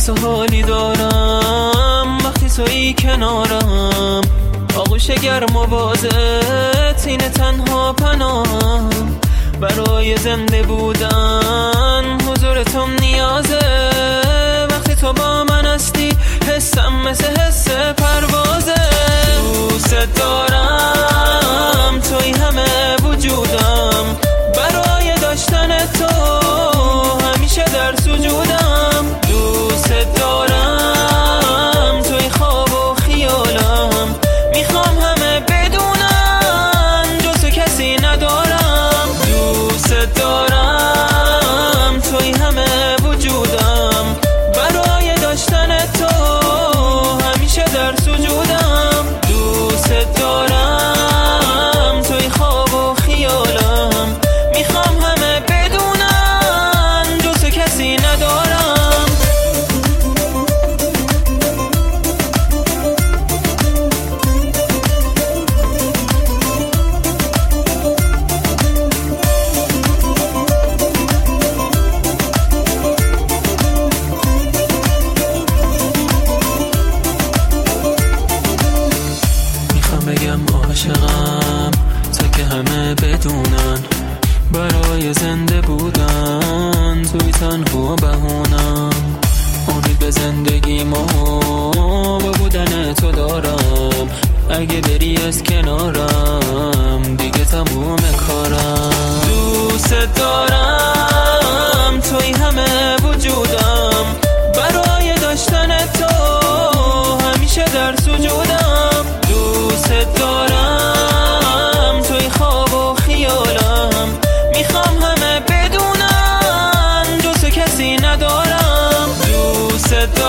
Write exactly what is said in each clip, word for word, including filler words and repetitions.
حس و حالی دارم وقتی تویی کنارم، آغوش گرم و بازت اینه تنها پناهم. برای زنده بودن حضور تو نیازه، وقتی تو با من هستی حسم مثل حس پروازه. دوست دارم توی همه وجودم، برای داشتن تو همیشه در سجودم. دوست دارم توی خواب و خیالم، میخوام همه بدونن جز تو کسی ندارم. دوست دارم توی همه وجودم، برای داشتن تو همیشه در سجودم. دوست دارم توی خواب و خیالم، میخوام همه بدونن جز تو کسی ندارم. بگم عاشقم تا که همه بدونن، برای زنده بودن توی تنها بهونم. امید به زندگیمو با بودن تو دارم، اگه بری از کنارم دیگه تموم کارم. دوست دارم توی همه وجودم، برای داشتن تو همیشه در سجودم. دوست دارم توی خواب و خیالم، میخوام همه بدونن جز تو کسی ندارم. دوست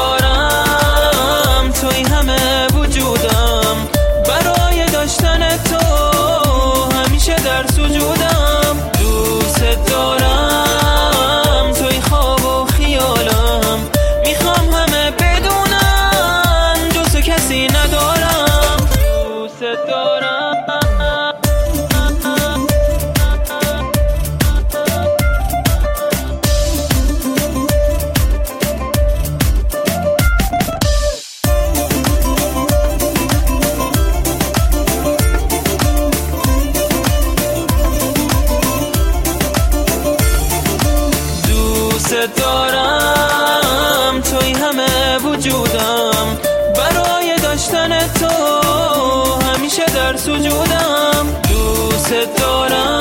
دارم توی همه وجودم، برای داشتن تو همیشه در سجودم. دوست دارم توی خواب و خیالم، میخوام همه بدونن جز تو کسی ندارم. دوست دارم دوست دارم توی همه وجودم، برای داشتن تو همیشه در سجودم. دوست دارم